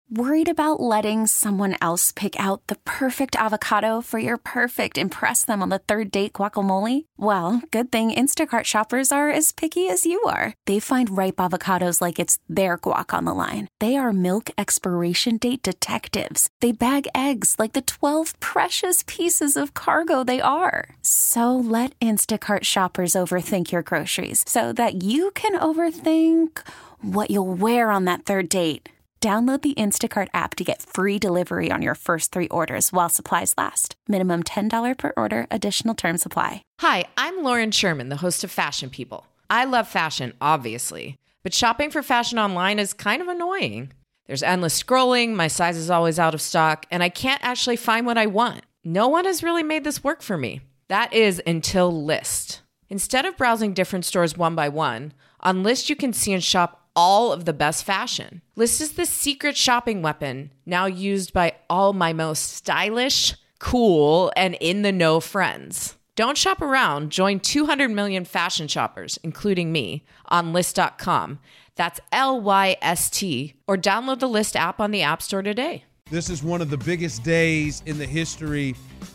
Worried about letting someone else pick out the perfect avocado for your perfect impress them on the third date guacamole? Well, good thing Instacart shoppers are as picky as you are. They find ripe avocados like it's their guac on the line. They are milk expiration date detectives. They bag eggs like the 12 precious pieces of cargo they are. So let Instacart shoppers overthink your groceries so that you can overthink what you'll wear on that third date. Download the Instacart app to get free delivery on your first 3 orders while supplies last. Minimum $10 per order. Additional terms apply. Hi, I'm Lauren Sherman, the host of Fashion People. I love fashion, obviously, but shopping for fashion online is kind of annoying. There's endless scrolling, my size is always out of stock, and I can't actually find what I want. No one has really made this work for me. That is until Lyst. Instead of browsing different stores one by one, on Lyst you can see and shop all of the best fashion. Lyst is the secret shopping weapon now used by all my most stylish, cool, and in-the-know friends. Don't shop around. Join 200 million fashion shoppers, including me, on Lyst.com. That's Lyst, or download the Lyst app on the App Store today. This is one of the biggest days in the history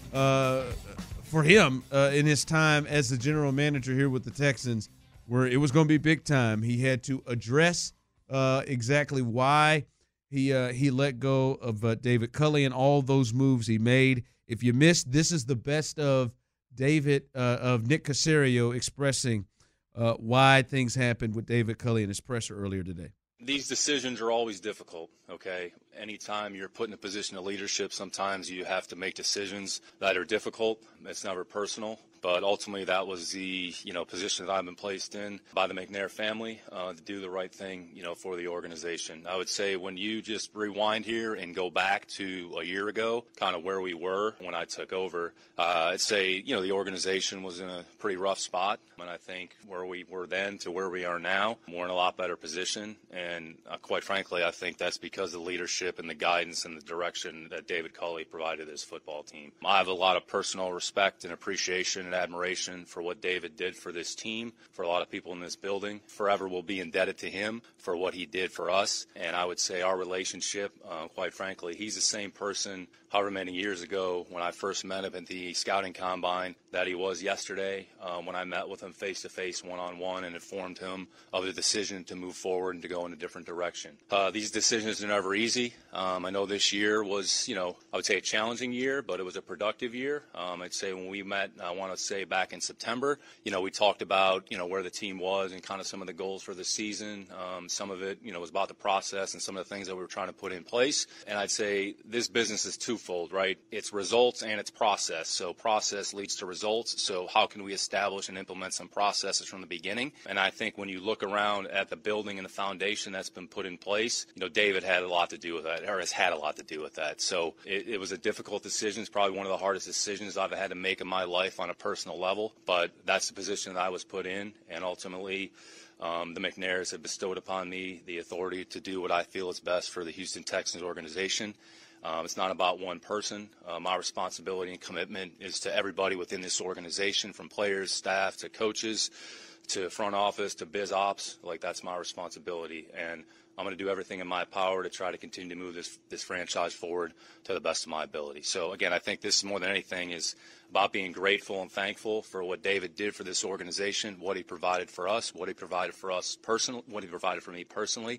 for him in his time as the general manager here with the Texans, where it was going to be big time. He had to address exactly why he let go of David Culley and all those moves he made. If you missed, this is the best of Nick Caserio expressing why things happened with David Culley in his presser earlier today. These decisions are always difficult, okay? Anytime you're put in a position of leadership, sometimes you have to make decisions that are difficult. It's never personal. But ultimately, that was the position that I've been placed in by the McNair family to do the right thing, for the organization. I would say when you just rewind here and go back to a year ago, kind of where we were when I took over, I'd say the organization was in a pretty rough spot, and I think where we were then to where we are now, we're in a lot better position. And quite frankly, I think that's because of the leadership and the guidance and the direction that David Culley provided his football team. I have a lot of personal respect and appreciation and admiration for what David did for this team, for a lot of people in this building. Forever will be indebted to him for what he did for us. And I would say our relationship, quite frankly, he's the same person however many years ago when I first met him at the scouting combine that he was yesterday when I met with him face-to-face, one-on-one, and informed him of the decision to move forward and to go in a different direction. These decisions are never easy. I know this year was, I would say a challenging year, but it was a productive year. I'd say when we met, I want to say back in September, we talked about, where the team was and kind of some of the goals for the season. Some of it, was about the process and some of the things that we were trying to put in place. And I'd say this business is twofold, right? It's results and it's process. So process leads to results. So how can we establish and implement some processes from the beginning? And I think when you look around at the building and the foundation that's been put in place, David had a lot to do with that, or has had a lot to do with that. So it was a difficult decision. It's probably one of the hardest decisions I've had to make in my life on a personal level, but that's the position that I was put in, and ultimately the McNairs have bestowed upon me the authority to do what I feel is best for the Houston Texans organization. It's not about one person. My responsibility and commitment is to everybody within this organization, from players, staff, to coaches, to front office, to biz ops. That's my responsibility, and I'm going to do everything in my power to try to continue to move this franchise forward to the best of my ability. So, again, I think this, more than anything, is about being grateful and thankful for what David did for this organization, what he provided for us, what he provided for us personally, what he provided for me personally.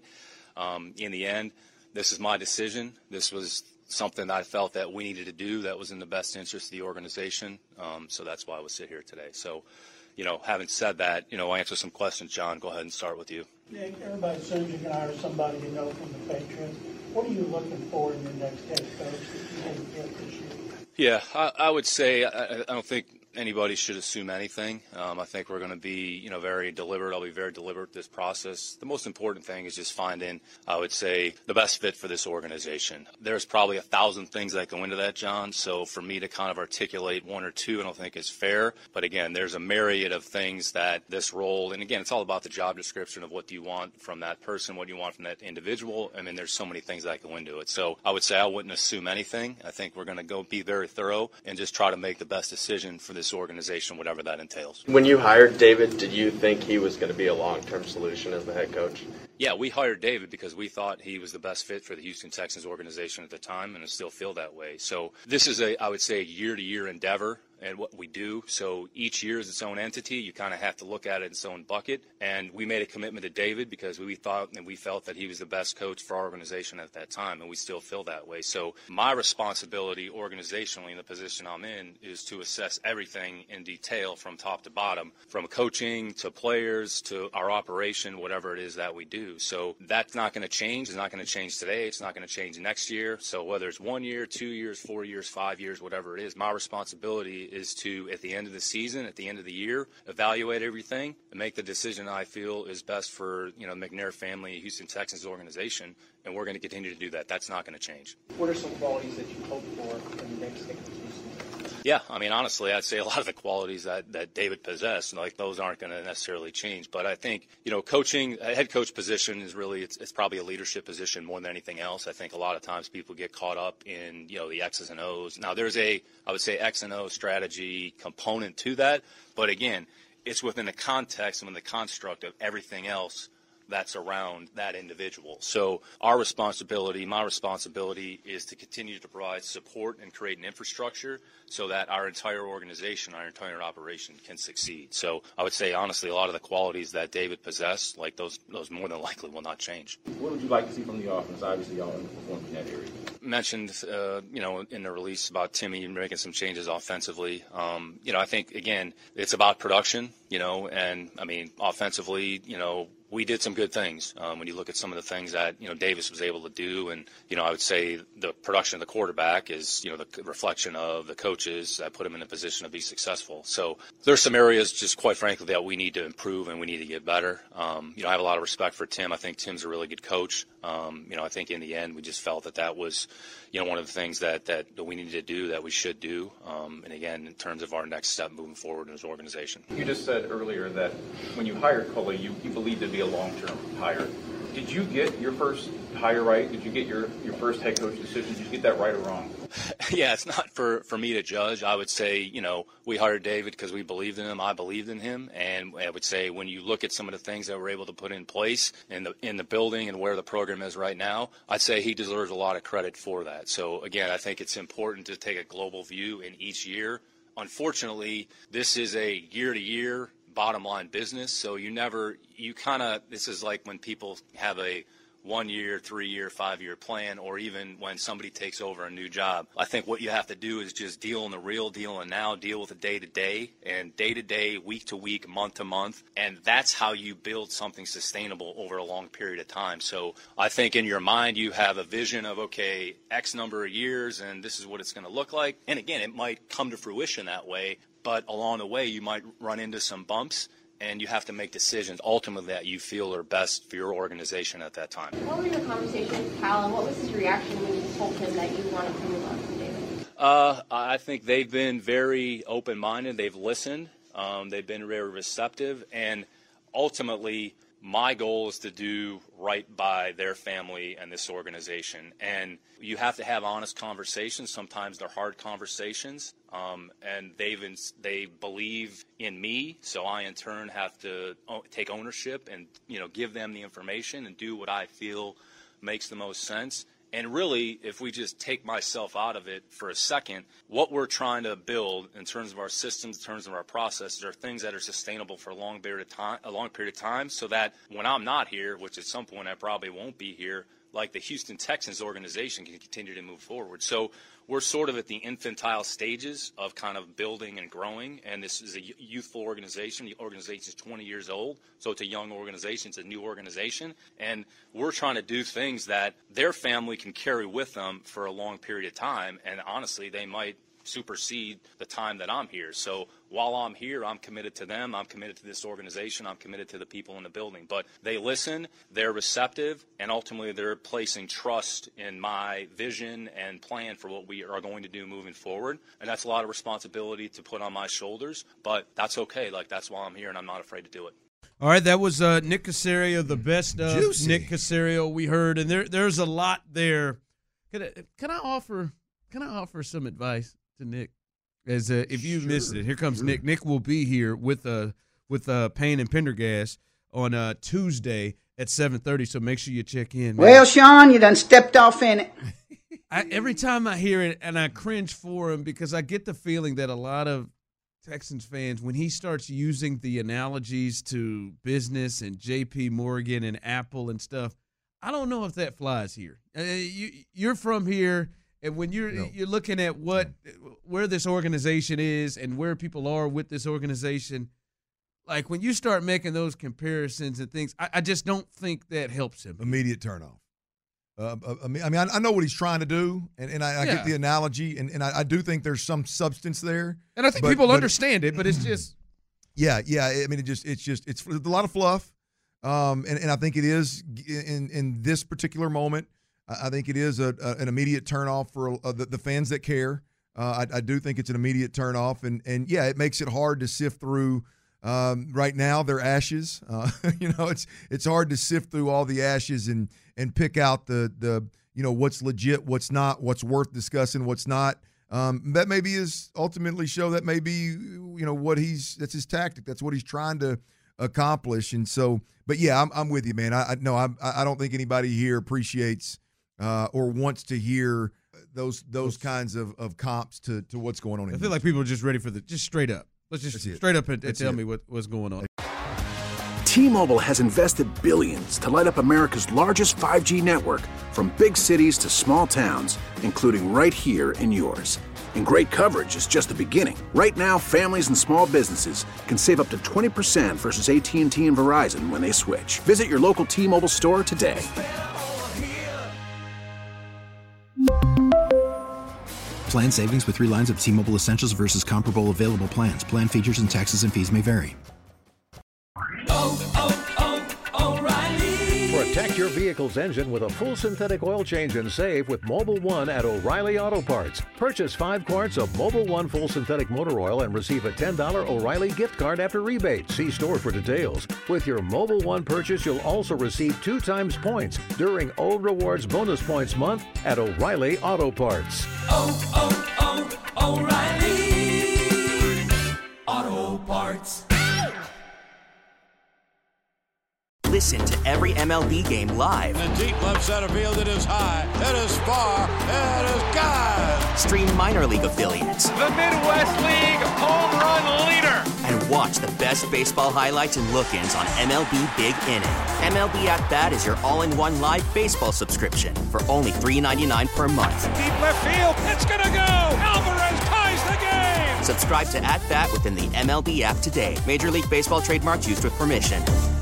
In the end, this is my decision. This was something I felt that we needed to do that was in the best interest of the organization. So that's why I would sit here today. So, having said that, I'll answer some questions. John, go ahead and start with you. Nick, everybody assumes you can hire somebody from the Patriots. What are you looking for in your next head coach that you didn't get this year? Yeah, I would say I don't think anybody should assume anything. I think we're going to be, very deliberate. I'll be very deliberate with this process. The most important thing is just finding, I would say, the best fit for this organization. There's probably 1,000 things that go into that, John. So for me to kind of articulate one or two, I don't think is fair. But again, there's a myriad of things that this role, and again, it's all about the job description of what do you want from that person, what do you want from that individual. I mean, there's so many things that go into it. So I would say I wouldn't assume anything. I think we're going to go be very thorough and just try to make the best decision for this organization, whatever that entails. When you hired David, did you think he was going to be a long-term solution as the head coach? Yeah, we hired David because we thought he was the best fit for the Houston Texans organization at the time, and I still feel that way. So this is I would say, a year-to-year endeavor and what we do. So each year is its own entity. You kind of have to look at it in its own bucket. And we made a commitment to David because we thought and we felt that he was the best coach for our organization at that time, and we still feel that way. So my responsibility organizationally in the position I'm in is to assess everything in detail from top to bottom, from coaching to players to our operation, whatever it is that we do. So that's not going to change. It's not going to change today. It's not going to change next year. So whether it's 1 year, 2 years, 4 years, 5 years, whatever it is, my responsibility is to, at the end of the season, at the end of the year, evaluate everything and make the decision I feel is best for, the McNair family, Houston Texans organization, and we're going to continue to do that. That's not going to change. What are some qualities that you hope for in the next Houston? Yeah, honestly, I'd say a lot of the qualities that David possessed, those aren't going to necessarily change. But I think, coaching, a head coach position is really, it's probably a leadership position more than anything else. I think a lot of times people get caught up in, the X's and O's. Now, there's I would say, X and O strategy component to that. But again, it's within the context and within the construct of everything else that's around that individual. So my responsibility is to continue to provide support and create an infrastructure so that our entire organization, our entire operation can succeed. So I would say, honestly, a lot of the qualities that David possessed, those more than likely will not change. What would you like to see from the offense? Obviously, y'all underperformed in that area. Mentioned, in the release about Timmy making some changes offensively. I think, again, it's about production, and offensively, we did some good things when you look at some of the things that, Davis was able to do. And, I would say the production of the quarterback is, the reflection of the coaches that put him in a position to be successful. So there's some areas, just quite frankly, that we need to improve and we need to get better. I have a lot of respect for Tim. I think Tim's a really good coach. I think in the end, we just felt that was, one of the things that we needed to do, that we should do. And again, in terms of our next step moving forward in his organization. You just said earlier that when you hired Culley, you believed it'd be a long-term hire. Did you get your first hire right? Did you get your first head coach decision? Did you get that right or wrong? Yeah, it's not for me to judge. I would say, we hired David because we believed in him. I believed in him. And I would say when you look at some of the things that we're able to put in place in the building and where the program is right now, I'd say he deserves a lot of credit for that. So, again, I think it's important to take a global view in each year. Unfortunately, this is a year-to-year bottom line business. So this is like when people have a 1 year, 3 year, 5 year plan, or even when somebody takes over a new job. I think what you have to do is just deal in the real, deal in now, deal with the day to day, week to week, month to month. And that's how you build something sustainable over a long period of time. So I think in your mind, you have a vision of, okay, X number of years, and this is what it's going to look like. And again, it might come to fruition that way, but along the way, you might run into some bumps. And you have to make decisions ultimately that you feel are best for your organization at that time. What were your conversations with Cal, and what was his reaction when you told him that you wanted to move on from David? I think they've been very open-minded. They've listened. They've been very receptive. And ultimately, my goal is to do right by their family and this organization. And you have to have honest conversations. Sometimes they're hard conversations. And they believe in me, so I in turn have to take ownership and give them the information and do what I feel makes the most sense. And really, if we just take myself out of it for a second, what we're trying to build in terms of our systems, in terms of our processes, are things that are sustainable for a long period of time, so that when I'm not here, which at some point I probably won't be here, like the Houston Texans organization can continue to move forward. So we're sort of at the infantile stages of kind of building and growing, and this is a youthful organization. The organization is 20 years old, so it's a young organization. It's a new organization, and we're trying to do things that their family can carry with them for a long period of time, and honestly, they might supersede the time that I'm here. So while I'm here, I'm committed to them. I'm committed to this organization. I'm committed to the people in the building. But they listen, they're receptive, and ultimately they're placing trust in my vision and plan for what we are going to do moving forward. And that's a lot of responsibility to put on my shoulders, but that's okay. That's why I'm here, and I'm not afraid to do it. All right, that was Nick Caserio, the best of Juicy. Nick Caserio we heard, and there's a lot there. Can I offer some advice to Nick? As if you missed it, here comes Nick. Nick will be here with Payne and Pendergast on Tuesday at 7:30. So make sure you check in. Man. Well, Sean, you done stepped off in it. Every time I hear it, and I cringe for him because I get the feeling that a lot of Texans fans, when he starts using the analogies to business and J.P. Morgan and Apple and stuff, I don't know if that flies here. You're from here, and when you're looking at where this organization is and where people are with this organization, like when you start making those comparisons and things, I just don't think that helps him. Immediate turnoff. I mean, I know what he's trying to do, and I get the analogy, and I do think there's some substance there. And I think people understand it, but it's just yeah. I mean, it's a lot of fluff, and I think it is in this particular moment. I think it is an immediate turnoff for the fans that care. I do think it's an immediate turnoff, and yeah, it makes it hard to sift through. Right now, they're ashes. It's hard to sift through all the ashes and pick out the what's legit, what's not, what's worth discussing, what's not. That maybe is ultimately show that maybe that's his tactic. That's what he's trying to accomplish. And so, but yeah, I'm with you, man. I don't think anybody here appreciates or wants to hear those kinds of comps to what's going on. I feel like people are just ready for just straight up. Let's just straight up and tell me what's going on. T-Mobile has invested billions to light up America's largest 5G network, from big cities to small towns, including right here in yours. And great coverage is just the beginning. Right now, families and small businesses can save up to 20% versus AT&T and Verizon when they switch. Visit your local T-Mobile store today. Plan savings with 3 lines of T-Mobile Essentials versus comparable available plans. Plan features and taxes and fees may vary. O'Reilly. Protect your vehicle's engine with a full synthetic oil change and save with Mobil 1 at O'Reilly Auto Parts. Purchase 5 quarts of Mobil 1 full synthetic motor oil and receive a $10 O'Reilly gift card after rebate. See store for details. With your Mobil 1 purchase, you'll also receive 2 times points during O Rewards Bonus Points Month at O'Reilly Auto Parts. O'Reilly Auto Parts. Listen to every MLB game live. In the deep left center field, it is high, it is far, it is gone. Stream minor league affiliates. The Midwest League home run leader. And watch the best baseball highlights and look-ins on MLB Big Inning. MLB At Bat is your all-in-one live baseball subscription for only $3.99 per month. Deep left field, it's gonna go. Alvarez ties the game. Subscribe to At Bat within the MLB app today. Major League Baseball trademarks used with permission.